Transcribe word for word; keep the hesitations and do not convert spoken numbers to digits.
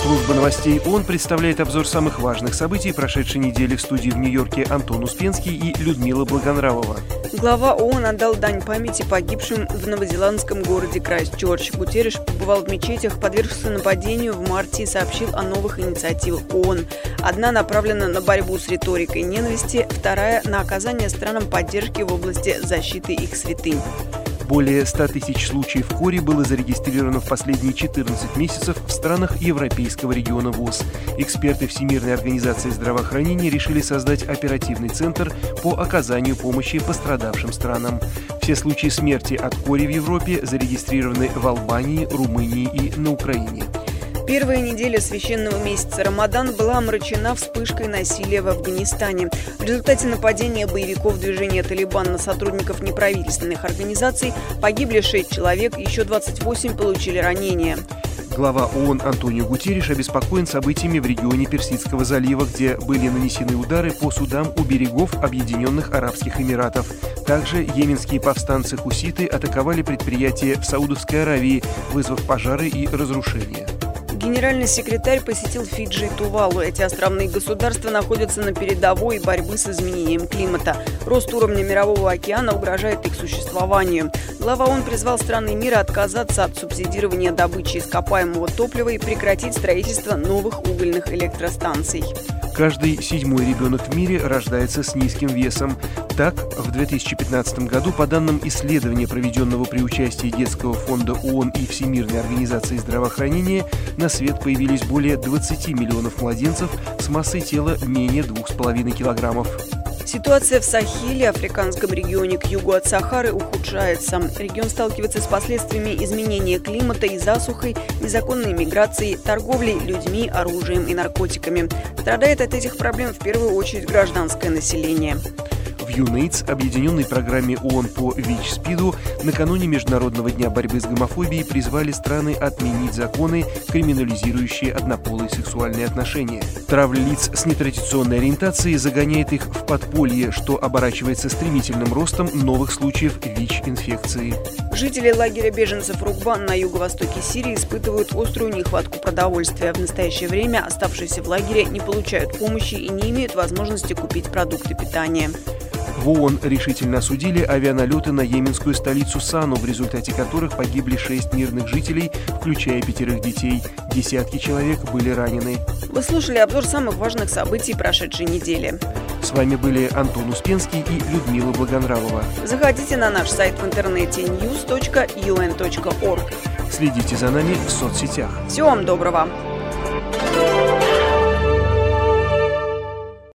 Служба новостей ООН представляет обзор самых важных событий прошедшей недели. В студии в Нью-Йорке Антон Успенский и Людмила Благонравова. Глава ООН отдал дань памяти погибшим в новозеландском городе Крайстчерч. Гутерриш побывал в мечетях, подвергся нападению в марте и сообщил о новых инициативах ООН. Одна направлена на борьбу с риторикой ненависти, вторая – на оказание странам поддержки в области защиты их святынь. Более ста тысяч случаев кори было зарегистрировано в последние четырнадцать месяцев в странах Европейского региона ВОЗ. Эксперты Всемирной организации здравоохранения решили создать оперативный центр по оказанию помощи пострадавшим странам. Все случаи смерти от кори в Европе зарегистрированы в Албании, Румынии и на Украине. Первая неделя священного месяца Рамадан была омрачена вспышкой насилия в Афганистане. В результате нападения боевиков движения «Талибан» на сотрудников неправительственных организаций погибли шесть человек, еще двадцать восемь получили ранения. Глава ООН Антонио Гутерриш обеспокоен событиями в регионе Персидского залива, где были нанесены удары по судам у берегов Объединенных Арабских Эмиратов. Также йеменские повстанцы-хуситы атаковали предприятия в Саудовской Аравии, вызвав пожары и разрушения. Генеральный секретарь посетил Фиджи и Тувалу. Эти островные государства находятся на передовой борьбы с изменением климата. Рост уровня Мирового океана угрожает их существованию. Глава ООН призвал страны мира отказаться от субсидирования добычи ископаемого топлива и прекратить строительство новых угольных электростанций. Каждый седьмой ребенок в мире рождается с низким весом. Так, в две тысячи пятнадцатом году, по данным исследования, проведенного при участии Детского фонда ООН и Всемирной организации здравоохранения, на свет появились более двадцати миллионов младенцев с массой тела менее двух с половиной килограммов. Ситуация в Сахеле, африканском регионе к югу от Сахары, ухудшается. Регион сталкивается с последствиями изменения климата и засухой, незаконной миграцией, торговлей людьми, оружием и наркотиками. Страдает от этих проблем в первую очередь гражданское население. В ЮНЕЙДС, объединенной программе ООН по ВИЧ-СПИДу, накануне Международного дня борьбы с гомофобией призвали страны отменить законы, криминализирующие однополые сексуальные отношения. Травля лиц с нетрадиционной ориентацией загоняет их в подполье, что оборачивается стремительным ростом новых случаев ВИЧ-инфекции. Жители лагеря беженцев Рукбан на юго-востоке Сирии испытывают острую нехватку продовольствия. В настоящее время оставшиеся в лагере не получают помощи и не имеют возможности купить продукты питания. В ООН решительно осудили авианалеты на йеменскую столицу Сану, в результате которых погибли шесть мирных жителей, включая пятерых детей. Десятки человек были ранены. Вы слушали обзор самых важных событий прошедшей недели. С вами были Антон Успенский и Людмила Благонравова. Заходите на наш сайт в интернете ньюс точка ю эн точка орг. Следите за нами в соцсетях. Всего вам доброго!